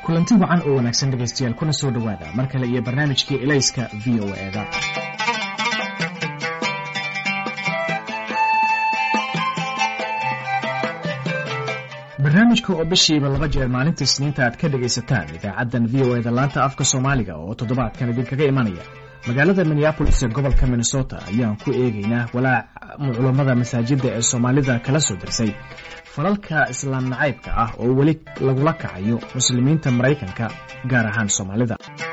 kulanti wacan oo wanaagsan dhegeystayaal kuna soo dhawaada mar kale iyo barnaamijkii Ilayska VOA-da. barnaamijka oo bishiiba 2 jeer maalinta Isniinta aad ka dhageysataan idaacaddan VOA-da laanta afka Soomaaliga oo toddobaadkan idinkaga imanaya magaalada Minneapolis ee gobolka Minnesota ayaan ku eegaynaa walaac culimada masaajidda ee Soomaalida kala soo dirsay falalka islaam nacaybka ah oo weli lagula kacayo muslimiinta Mareykanka gaar ahaan Soomaalida.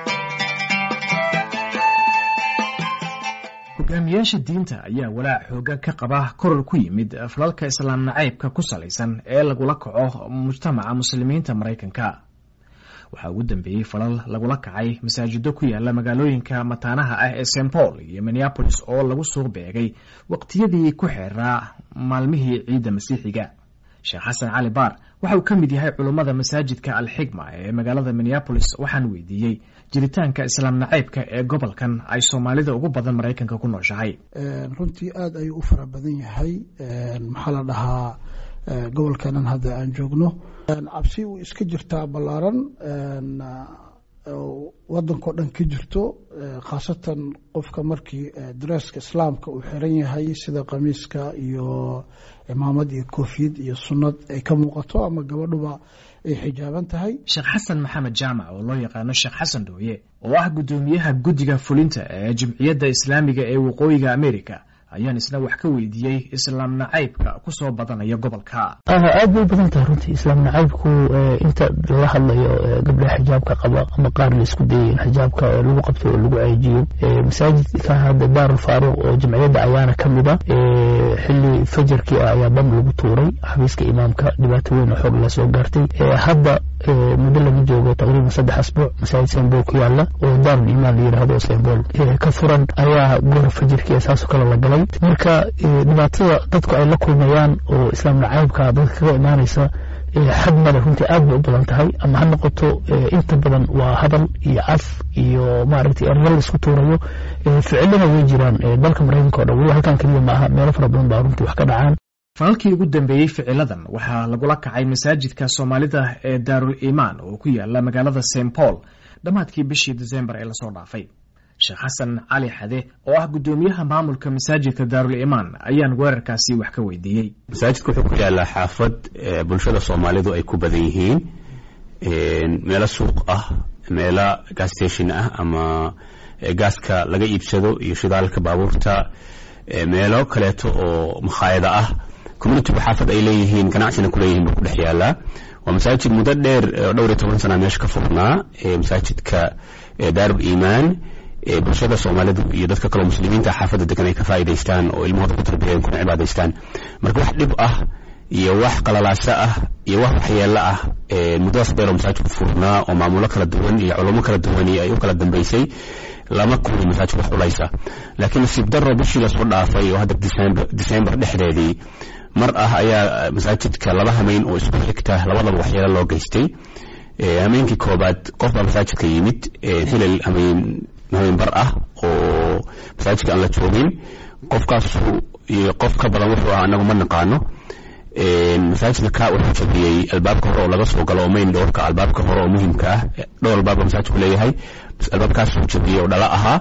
hogaamiyaasha diinta ayaa walaac xoogan ka qaba koror ku yimid falalka islaam nacaybka ku salaysan ee lagula kaco mujtamaca muslimiinta Mareykanka. waxaa ugu dambeeyay falal lagula kacay masaajido ku yaala magaalooyinka mataanaha ah ee St. Paul iyo Minneapolis oo lagu soo beegay waqtiyadii ku xeeraa maalmihii ciida Masiixiga. Sheekh Xasan Cali Baar waxa uu ka mid yahay culimada masaajidka Al-Xigma ee magaalada Minneapolis. waxaan weydiiyey jiritaanka islaam nacaybka ee gobolkan ay Soomaalida ugu badan Mareykanka ku nooshahay. runtii aad ayuu u fara badan yahay maxaa la dhahaa gobolkanan hadda aan joogno cabsi uu iska jirtaa ballaaran waddanko dhan ka jirto khaasatan qofka markii dresska islaamka uu xiran yahay sida qamiiska iyo cimaamad iyo koofiyad iyo sunnad ay ka muuqato ama gabadhuba ay xijaaban tahay. Sheekh Xasan Maxamed Jaamac oo loo yaqaano Sheekh Xasan Dooye oo ah gudoomiyaha guddiga fulinta ee Jamciyadda Islaamiga ee Waqooyiga Amerika ayaan isna wax ka weydiiyey islaam nacaybka ku soo badanaya gobolka. aad bay badan tahay runtii islaam nacaybku inta la hadlayo gabdhaha xijaabka qaba ama qaar la isku dayay xijaabka lagu qabto oo lagu ceejiyo masaajidka hadda Daarul Faaruq oo jamciyadda ayaana kamid ah xilli fajrkii ayaa bam lagu tuuray xafiiska imaamka dhibaato weyn oo xoog la soo gaartay. hadda muddo laga joogo taqriiban 3 asbuuc masaajid St. Paul ku yaala oo Daarul Imaan la yiraahdo St. Paul ka furan ayaa goor fajrkii asaas kala la galay. marka dhibaatada dadku ay la kulmayaan oo islaam nacaybka dadka kaga imaanaysa xad male runtii aad bay u badan tahay ama ha noqoto inta badan waa hadal iyo af iyo maaragtay ereyo isku tuurayo ficilada way jiraan dalka Mareykanka oo dhan weli halkan kaliya ma aha meelo fara badan baa runtii wax ka dhacaan. falalkii ugu dambeeyay ficiladan waxaa lagula kacay masaajidka Soomaalida ee Daarul Imaan oo ku yaala magaalada St. Paul dhamaadkii bishii December ee la soo dhaafay. Sheekh Xasan Cali Xade oo ah gudoomiyaha maamulka masaajidka Daarul Imaan ayaan weerarkaasi wax ka weydiiyey. masaajidku wuxuu ku yaalaa xaafad bulshada Soomaalidu ay ku badan yihiin meelo suuq ah meelo gas station ah ama gaaska laga iibsado iyo shidaalka baabuurta meelo kaleeto oo makhaayada ah community xaafad ay leeyihiin ganacsina ku leeyihiin ku dhex yaala. waa masaajid muddo dheer dhowr iyo 10 sano meesha ka furnaa masaajidka Daarul Imaan bulshada Soomaalidu iyo dadka kale muslimiinta xaafadda degan ay ka faa'iideystaan oo ilmahooda ku tarbiyeen kuna cibaadaystaan. marka wax dhib ah iyo wax qalalaasa ah iyo wax waxyeello ah muddaas dheer oo masaajidku furnaa oo maamulo kala duwan iyo culimo kala duwan ay u kala dambeysay lama kulmin masaajid wax ulaysa. laakiin nasiib darro bishii la soo dhaafay oo hadda December dhexdeedii mar ah ayaa masaajidka 2 hameyn oo isku xigta labadaba waxyeello loo geystay. hameenkii koobaad qof baa masaajidka yimid hilal hameen bar ah oo masaajidka aan la joogin. qofkaas iyo qof ka badan wuxuu anagu ma naqaano. masaajidka wuxuu jabiyey albaabka hore oo laga soo galo oo main doorka albaabka hore oo muhiimka ah dhowr albaab masaajidku leeyahay albaabkaas uu jabiyey oo dhala ahaa.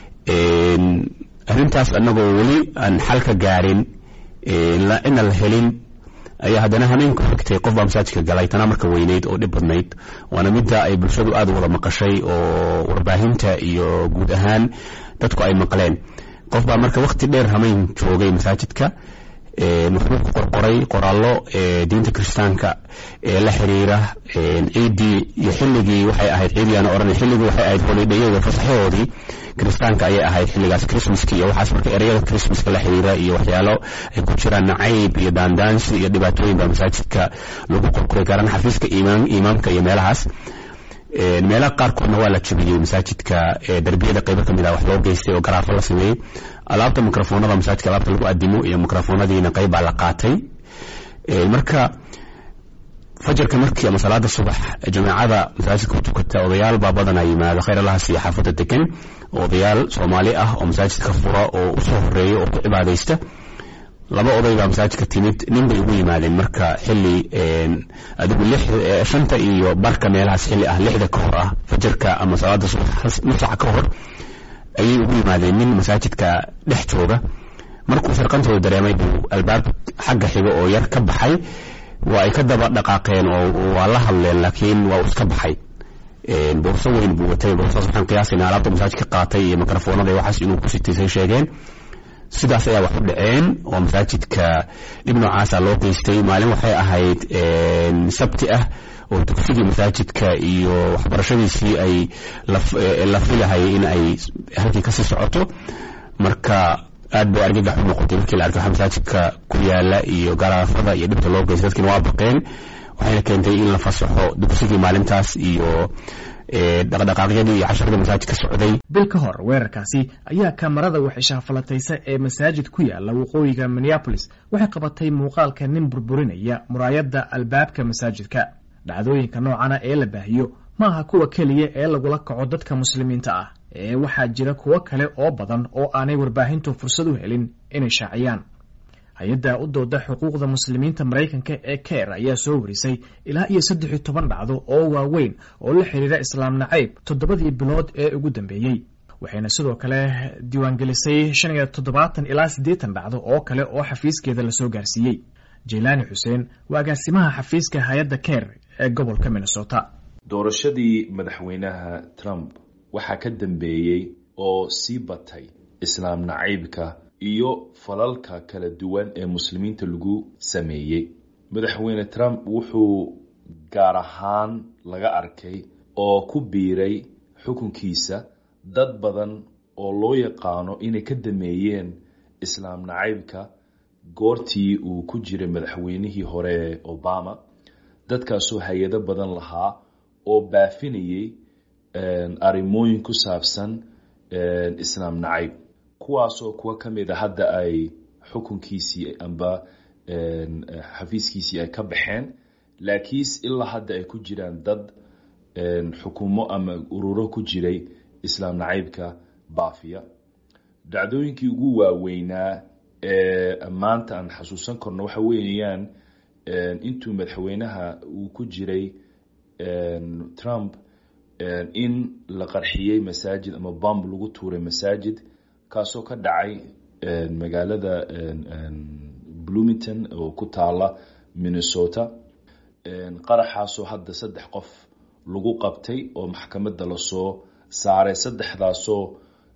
arrintaas anagoo weli aan xal ka gaarin ina la helin ayaa haddana hameenku xigtay qof baa masaajidka galay tana marka weyneyd oo dhib badnayd waana midda ay bulshadu aad u wada maqashay oo warbaahinta iyo guud ahaan dadku ay maqleen. qof baa marka waqti dheer hameen joogay masaajidka wuxuu ku qorqoray qoraallo diinta Kiristaanka la xiriira ciidii iyo xilligii waxay ahayd ciidiyana oranay xilligii waxay ahayd holiday-yada fasaxoodii Kiristaanka ayay ahayd xilligaas Christmaska iyo waxaas marka ereyada Christmaska la xiriira iyo waxyaalo ay ku jiraan nacayb iyo daandaansi iyo dhibaatooyin baa masaajidka lagu qorqoray gaar ahaan xafiiska imaamka iyo meelahaas. meelaha qaarkoodna waa la jabiyey masaajidka darbiyada qaybo kamid ah wax loo geystay oo garaafo la sameeyey. alaabta mikrofoonada masaajidka alaabta lagu adimo iyo mikrofoonadiina qayb baa la qaatay. marka fajrka markii ama salaada subax jamaacada masaajidka ku tukata odayaal baa badanaa yimaada khayr Allah si xaafadda degan odayaal Soomaali ah oo masaajidka fura oo u soo horeeyo oo ku cibaadeysta. laba oday baa masaajidka timid nin bay ugu yimaadeen marka xilli adigu 5 iyo barka meelahaas xilli ah 6 ka hor ah fajarka ama salaada subax nus saac ka hor ayay ugu yimaadeen nin masaajidka dhex jooga markuu firqantooda dareemay buu albaab xagga xiga oo yar ka baxay waa ay ka daba dhaqaaqeen oo waa la hadleen laakiin waa iska baxay boorso weyn buu watay boorsaas waxaan qiyaasaynaa alaabta masaajidka qaatay iyo mikrofoonada waxaas inuu ku sitay sheegeen sidaas ayaa wax u dhaceen oo masaajidka dhib noocaasa loo geystay maalin waxay ahayd sabti ah oo dugsigii masaajidka iyo waxbarashadiisii ay la filahay in ay halkii kasii socoto marka aad bay argagax u noqotay markii la arkay masaajidka ku yaala iyo garaafada iyo dhibta loo geystay dadkina waa baqeen waxayna keentay in la fasaxo dugsigii maalintaas iyo dhaqdhaqaaqyadii iyo casharada masaajidka socday bil ka hor weerarkaasi ayaa kamarada waxishafalataysa ee masaajid ku yaala waqooyiga Minneapolis waxay qabatay muuqaalka nin burburinaya muraayadda albaabka masaajidka dhacdooyinka noocana ee la baahiyo maaha kuwa kaliya ee lagula kaco dadka muslimiinta ah ee waxaa jira kuwa kale oo badan oo aanay warbaahintu fursad u helin inay shaaciyaan hay-adda u dooda xuquuqda muslimiinta Mareykanka ee CARE ayaa soo warisay ilaa iyo 13 dhacdo oo waaweyn oo la xiriira islaam nacayb 7 bilood ee ugu dambeeyay waxayna sidoo kale diiwaangelisay 75 ilaa 80 dhacdo oo kale oo xafiiskeeda la soo gaarsiiyay Jeelani Xuseen waa agaasimaha xafiiska hay-adda CARE ee gobolka Minnesota doorashadii madaxweynaha Trump waxaa ka dambeeyay oo sii batay islaam nacaybka iyo falalka kala duwan ee muslimiinta lagu sameeyay madaxweyne Trump wuxuu gaar ahaan laga arkay oo ku biiray xukunkiisa dad badan oo loo yaqaano inay ka dameeyeen islaam nacaybka goortii uu ku jiray madaxweynihii hore Obama dadkaasoo hay-ado badan lahaa oo baafinayay arrimooyin ku saabsan islaam nacayb kuwaasoo kuwa kamid ah hadda ay xukunkiisii amba xafiiskiisii ay ka baxeen laakiin ilaa hadda ay ku jiraan dad xukumo ama ururo ku jiray islaam nacaybka baafiya dhacdooyinkii ugu waaweynaa maanta aan xasuusan karno waxa weeyaan intuu madaxweynaha uu ku jiray Trump in la qarxiyay masaajid ama bomb lagu tuuray masaajid kaasoo ka dhacay magaalada Bloomington oo ku taala Minnesota qaraxaasoo hadda 3 qof lagu qabtay oo maxkamadda la soo saaray 3daasoo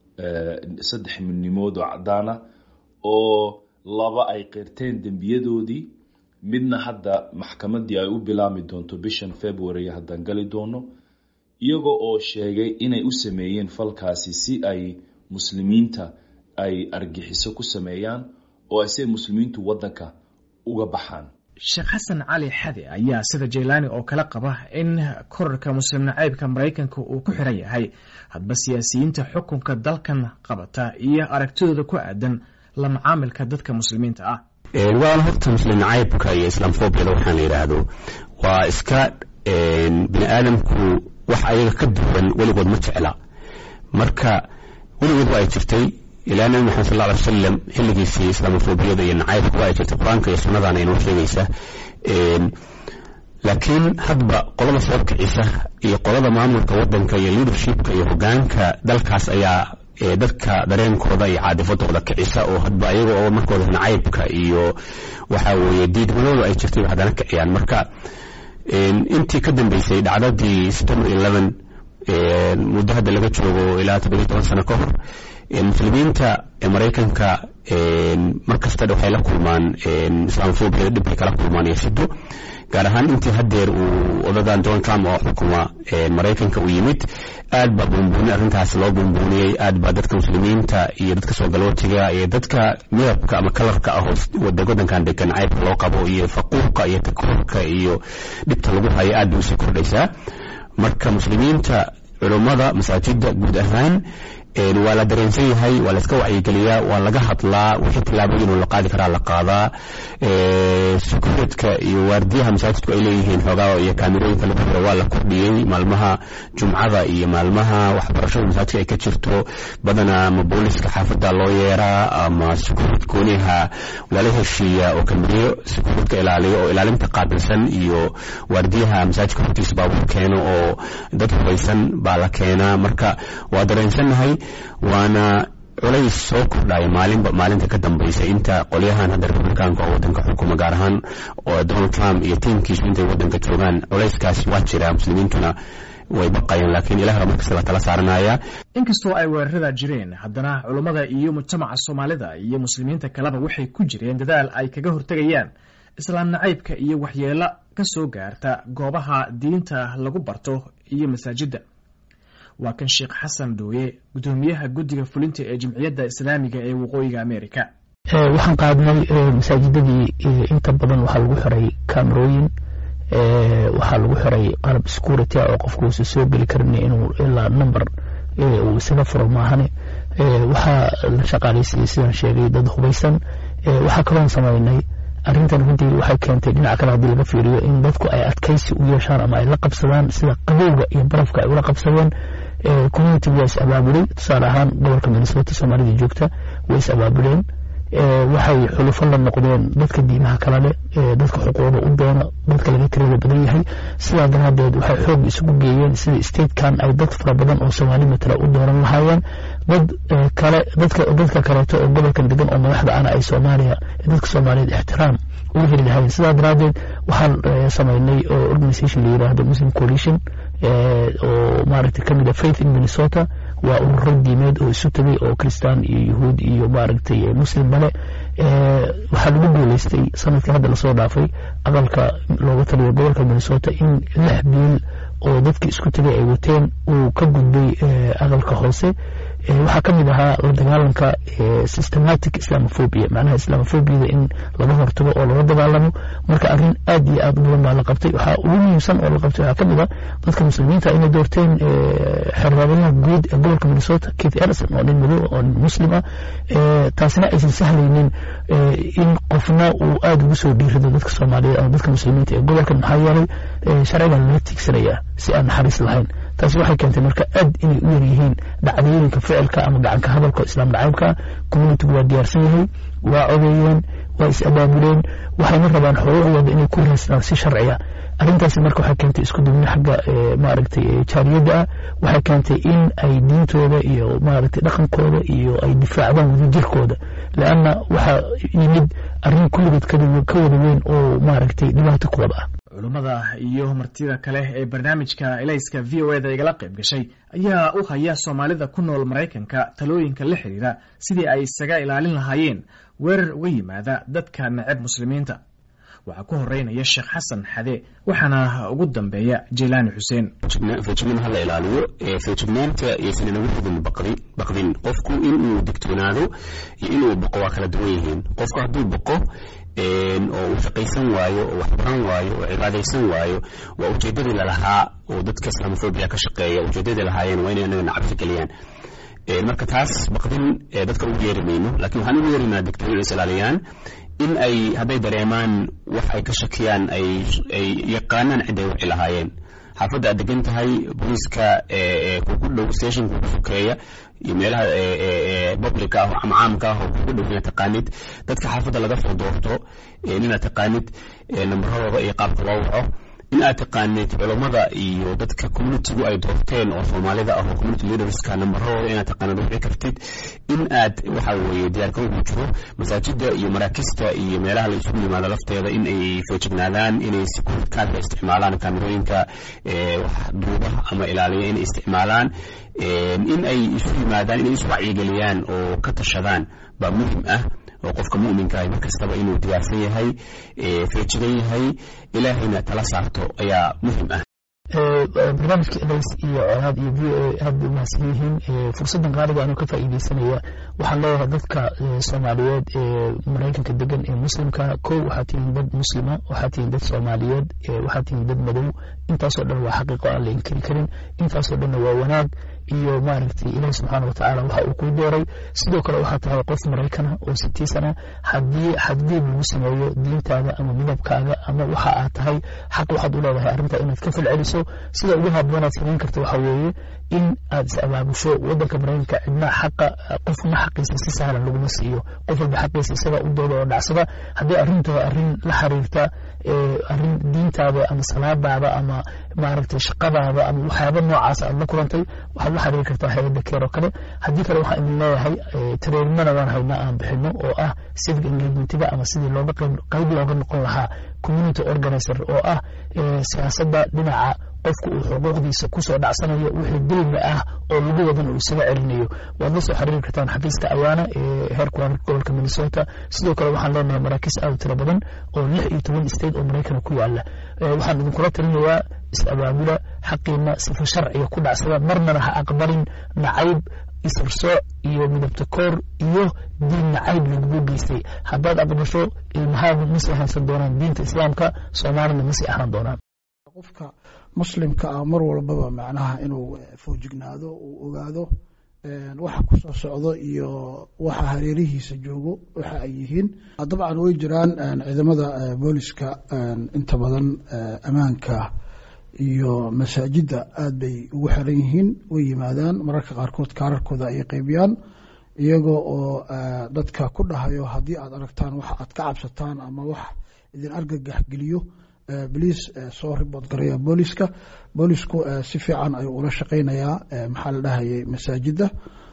3 midnimood oo cadaana oo 2 ay qirteen dambiyadoodii midna hadda maxkamaddii ay u bilaami doonto bishan February haddaan gali doono iyagoo oo sheegay inay u sameeyeen falkaasi si ay muslimiinta ay argixiso ku sameeyaan oo ay si muslimiintu wadanka uga baxaan Sheekh Xasan Cali Xade ayaa sida Jeelani oo kala qaba in kororka muslim nacaybka Mareykanka uu ku xiran yahay hadba siyaasiyiinta xukunka dalkan qabata iyo aragtidooda ku aadan la macaamilka dadka muslimiinta ah waa horta muslim nacaybka iyo islaamfoobiyada waxaan la yiraahdo waa iska bini aadamku wax ayaga ka duwan weligood ma jecla marka weligood waa jirtay ilaa nabi maxamed sallallahu alayhi wasallam xilligiisii islaamfoobiyada iyo nacaybka waa jirtay quraanka iyo sunnadana inoo sheegaysa laakiin hadba qolada soo kicisa iyo qolada maamulka wadanka iyo leadershipka iyo hogaanka dalkaas ayaa dadka dareenkooda iyo caadifadooda kicisa oo hadba ayaga oo markooda nacaybka iyo waxa weeye diidmadooda ay jirtay hadana kiciyaan marka intii ka dambeysay dhacdadii September 11 muddo hadda laga joogo ilaa 17 sano ka hor muslimiinta Mareykanka markasta waxay la kulmaan islaamfoobiyada dhib ay kala kulmaan iyo sido gaar ahaan intii hadeer uu odadan Donald Trump oo xukuma Mareykanka u yimid aad ba bumbuuni arrintaas loo bumbuuniyay aad ba dadka muslimiinta iyo dadka soo galootiga iyo dadka midabka ama kalarka ah wadankan degan ayb loo qabo iyo faquuqa iyo takoorka iyo dhibta lagu hayo aad u sii kordhaysaa marka muslimiinta culimada masaajidda guud ahaan waa la dareensan yahay, waa la iska wacyigeliyaa, waa laga hadlaa, wixii tillaabooyin oo la qaadi karaa la qaadaa. securityka iyo waardiyaha masaajidku ay leeyihiin xoogaa iyo kaamirooyinka lagu xiro waa la kordhiyey maalmaha jumcada iyo maalmaha waxbarashada masaajidka ay ka jirto. badanaa ama booliska xaafadda loo yeeraa ama security gooniha lala heshiiya oo kamiriyo securityka ilaaliyo oo ilaalinta qaabilsan, iyo waardiyaha masaajidka hortiisa baabuur keeno oo dad hubaysan baa la keenaa. marka waa dareensannahay, waana culays soo kordhaya maalinta ka dambaysa inta qolyahan hadda republikaanka oo wadanka xukuma, gaar ahaan oo Donald Trump iyo tiimkiisu intay wadanka joogaan. culayskaas waa jira, muslimiintuna way baqayaan, laakiin ilaah mar kasta la tala saaranaya. inkastoo ay weerarada jireen, haddana culummada iyo mujtamaca Soomaalida iyo muslimiinta kaleba waxay ku jireen dadaal ay kaga hortagayaan islaam nacaybka iyo waxyeelo ka soo gaarta goobaha diinta lagu barto iyo masaajidda. waa kan Sheekh Xasan Dooye, gudoomiyaha guddiga fulinta ee Jamciyadda Islaamiga ee Waqooyiga Ameerika. waxaan qaadnay masaajidadii inta badan waxaa lagu xiray kaamirooyin, waxaa lagu xiray qalab security oo qofku uusan soo geli karin inuu ilaa number uu isaga furo maahane. waxaa la shaqaalaysiyey sidaan sheegay dad hubaysan. waxaa kaloon samaynay arrintan runtii waxay keentay dhinaca kale haddii laga fiiriyo in dadku ay adkaysi u yeeshaan ama ay la qabsadaan sida qabowga iyo barafka ay ula qabsadeen. community waa is abaabulay, tusaale ahaan gobolka Minnesota Soomaalida joogta way is abaabuleen. waxay xulufo la noqdeen dadka diimaha kala leh, dadka xuquuqda u doona, dadka laga tirada badan yahay. sidaa daraadeed waxay xoog isugu geeyeen sida statekan ay dad fara badan oo Soomaali matala u dooran lahaayeen. dadka kaleeto oo gobolkan degan oo madaxda ana ay Soomaaliya dadka Soomaaliyeed ixtiraam ugu heli lahaayeen. sidaa daraadeed waxaan samaynay organization la yiraahdo Muslim Coalition oo maaragtay kamid ah Faith in Minnesota. waa ururo diimeed oo isu tagay oo Kristaan iyo Yahuud iyo maaragtay Muslim bale. waxaa lagu guuleystay sanadkii hadda lasoo dhaafay aqalka looga taliyo gobolka Minnesota in 6 biil oo dadka isku tagay ay wateen uu ka gudbay aqalka hoose. waxaa ka mid ahaa la dagaalanka systematic Islamophobia, macnaha Islamophobia in laga hortago oo laga dagaalamo. marka arrin aad iyo aad u badan baa la qabtay. waxaa ugu muhiimsan oo la qabtay waxaa ka mid ah dadka muslimiinta inay doorteen xerraadaha guud ee gobolka Minnesota Keith Ellison oo nin madow oo muslim ah. taasina aysan sahlaynin in qofna uu aad ugu soo dhiirado dadka Soomaaliyeed ama dadka muslimiinta ee gobolkan, maxaa yeelay sharciga laga tigsanayaa si aan naxariis lahayn. taasi waxay keentay marka aad inay u yaryihiin dhacdooyinka ficilka ama gacanka hadalka islaam nacaybka. community waa diyaarsan yahay, waa codeeyeen, waa is abaabuleen, waxayna rabaan xuquuqdooda inay ku raastaan si sharciya. arrintaasi marka waxay keentay isku duubni xagga maaragtay jaariyadda ah. waxay keentay in ay diintooda iyo maaragtay dhaqankooda iyo ay difaacdaan wadajirkooda, laanna waxaa yimid arrin kulligood ka wada weyn oo maaragtay dhibaato ku wada ah. culummada iyo martida kale ee barnaamijka Ilayska VOA-da igala qayb gashay ayaa u haya Soomaalida ku nool Mareykanka talooyinka la xiriira sidii ay isaga ilaalin lahaayeen weerar uga yimaada dadka nacab muslimiinta. waxaa ku horeynaya Sheekh Xasan Xade, waxaana ugu dambeeya Jilani Xuseen. feejignaanta la ilaaliyo, feejignaanta iyo sinanagu baqdin. qofku inuu digtoonaado iyo inuu baqo waa kala duwan yihiin. qofku hadduu baqo oo uu shaqaysan waayo oo wax baran waayo oo cibaadaysan waayo, waa ujeedadii lalahaa oo dadka Islamophobia ka shaqeeya ujeedadii lahaayeen waa inay anaga cabsi geliyaan. marka taas baqdin dadka ugu yeeri mayno, laakiin waxaan ugu yeerinaa digtooyin is ilaaliyaan, in ay hadday dareemaan wax ay ka shakiyaan ay yaqaanaan cid ay wixii lahaayeen. xaafadda aad degan tahay, booliiska kugu dhow stationka kugu sokeeya iyo meelaha public ah ama caamka ah oo kugu dhow inaad taqaanid. dadka xaafadda laga soo doorto inaad taqaanid nambaradooda iyo qaabka loo waco, in aad taqaanid culummada iyo dadka communitigu ay doorteen oo Soomaalida ah oo community leaderska nambaradooda inaad taqaanid wixii kartid. in aad waxa weeye diyaargarowga jiro masaajidda iyo maraakista iyo meelaha la isugu yimaado lafteeda in ay feejignaadaan, inay security isticmaalaan, kaamirooyinka wax duuba ama ilaaliya inay isticmaalaan, in ay isu yimaadaan, inay isu wacyigeliyaan oo ka tashadaan baa muhiim ah. oo qofka mu'minka ah markastaba inuu diyaarsan yahay, feejigan yahay, ilaahayna tala saarto ayaa muhiim ah. barnaamijka Ilays iyo colaad iyo VOA aad u mahadsan yihiin. fursaddan qaaliga anuu ka faa'iidaysanaya waxaan leeyahay dadka Soomaaliyeed ee Mareykanka degan ee muslimka, waxaa tihiin dad muslima, waxaa tihiin dad Soomaaliyeed, waxaa tihiin dad madow. intaasoo dhan waa xaqiiqo aan la inkiri karin, intaasoo dhanna waa wanaag. iyo maaragtay ilaahay subxaana watacaala waxa uu kuu dooray sidoo kale waxaa tahay qof Maraykan oo 60 sana haddii xadgudub lagu sameeyo diintaada ama midabkaaga ama waxa aad tahay xaq waxaad u leedahay arrinta inaad ka falceliso sida ugu haboonaad samayn karto waxa weeye in aad is-abaabusho waddanka Maraykanka cidna xaqa qofna xaqiisa si sahlan laguma siiyo qof walba xaqiisa isaga u doodo oo dhacsada haddii arrintu arrin la xiriirta arrin diintaada ama salaadaada ama maaragtay shaqadaada ama waxyaabo noocaas aad la kulantay waxaad la xiriiri kartaa hay'adda keero kale haddii kale waxaan idin leeyahay trainingana waan haynaa aan bixino oo ah civic engagementiga ama sidii looga qayb looga noqon lahaa community organizer oo ah siyaasadda dhinaca qofku uu xuquuqdiisa ku soo dhacsanayo wixii dulmi ah oo lagu wadan uu isaga celinayo waad la soo xiriiri kartaan xafiiska Ayaana ee heerka gobolka Minnesota sidoo kale waxaan leenahay maraakiis aad u tiro badan oo 16 state oo Mareykan ku yaala waxaan idin kula talinayaa is-abaabula xaqiina sifa sharciga ku dhacsada marna ha aqbalin nacayb isarso iyo midabta koor iyo diin nacayb lagu geystay haddaad aqbasho ilmahaagu ma sii haysan doonaan diinta islaamka Soomaalina ma sii ahaan doonaan qofka muslimka ah mar walbaba macnaha inuu foojignaado uu ogaado waxa ku soo socdo iyo waxa hareerihiisa joogo waxa ay yihiin dabcan way jiraan ciidamada booliska inta badan amaanka iyo masaajida aad bay ugu xiran yihiin way yimaadaan mararka qaarkood kaararkooda ay qaybiyaan iyagoo oo dadka ku dhahayo haddii aad aragtaan waxa aad ka cabsataan ama wax idin argagax geliyo بليز soo report gareeya boolisku si fiican ay ula shaqeynayaan maxaa la dhahay masaajida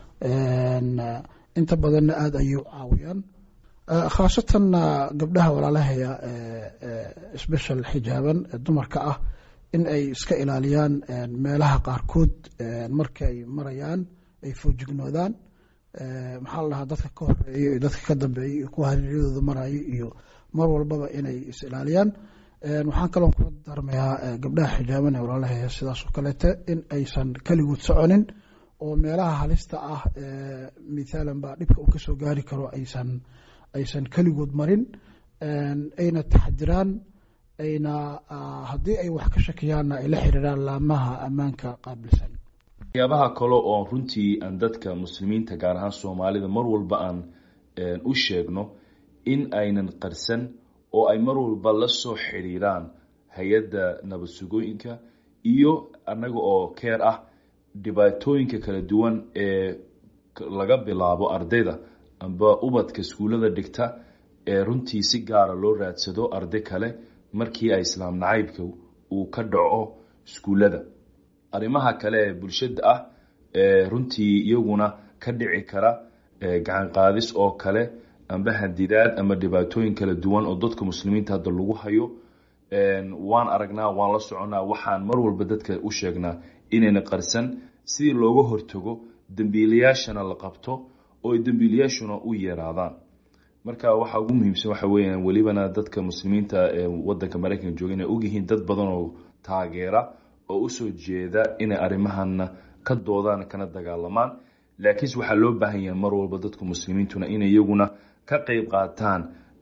inta badan aad ay caawiyaan khaasatan gabdhaha walaalahaya special xijaaban dumarka ah in ay iska ilaaliyaan meelaha qaarkood markay marayaan ay foojignoodaan maxaa la dhahaa dadka ka horeeyo iyo dadka ka dambeeyo ku hareeriyadooda marayo iyo mar walbaba inay is ilaaliyaan waxaan kaloo kula darmayaa gabdhaha xijaaban ee walaalahaya sidaas oo kaleete in aysan kaligood soconin oo meelaha halista ah misaalan baa dhibka uu ka soo gaari karo aysan kaligood marin ayna taxadiraan ayna haddii ay wax ka shakiyaanna ay la xiriiraan laamaha ammaanka qaabilsan waxyaabaha kale oo runtii aan dadka muslimiinta gaar ahaan Soomaalida mar walba aan u sheegno in aynan qarsan oo ay mar walba la soo xiriiraan hay'adda nabad sugooyinka iyo anaga oo care ah dhibaatooyinka kala duwan ee laga bilaabo ardayda amba ubadka iskuulada dhigta ee runtii si gaar ah loo raadsado arday kale markii ay islaam nacaybka uu ka dhaco iskuulada arimaha kale ee bulshada ah ee runtii iyaguna ka dhici kara gacan qaadis oo kale amba hadidaad ama dhibaatooyin kala duwan oo dadka muslimiinta hadda lagu hayo waan aragnaa waan la soconaa waxaan mar walba dadka u sheegnaa inayna qarsan sidii looga hortago dambiilayaashana la qabto oo dambiilayaashuna u yeeraadaan marka waxa ugu muhiimsan waxa weeyaan walibana dadka muslimiinta ee wadanka Mareykanka jooga inay og yihiin dad badan oo taageera oo u soo jeeda inay arimahanna ka doodaan kana dagaalamaan laakiin waxa loo baahan yahay mar walba dadka muslimiintuna inay iyaguna ka qayb qaataan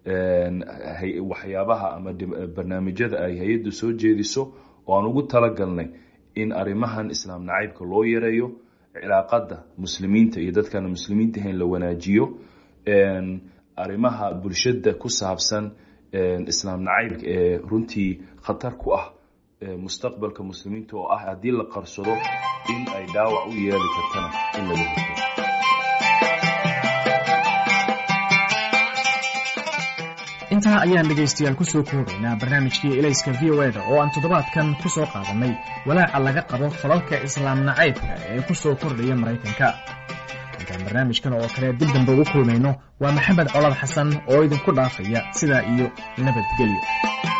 waxyaabaha ama barnaamijyada ay hay'addu soo jeediso oo aan ugu talagalnay in arimahan islaam nacaybka loo yareeyo cilaaqada muslimiinta iyo dadkana muslimiinta ahayn la wanaajiyo arimaha bulshada ku saabsan islaam nacaybka ee runtii khatar ku ah mustaqbalka muslimiinta oo ah haddii la qarsado in ay dhaawac u yeeli kartana in laga hortago intaa ayaan dhegaystayaal ku soo koobaynaa barnaamijkii Ilayska VOA oo aan toddobaadkan ku soo qaadanay walaaca laga qabo falalka islaam nacaybka ee ku soo kordhaya Mareykanka intaan barnaamijkan oo kale dib dambe ugu kulmayno waa Maxamed Colaad Xasan oo idinku dhaafaya sidaa iyo nabadgelyo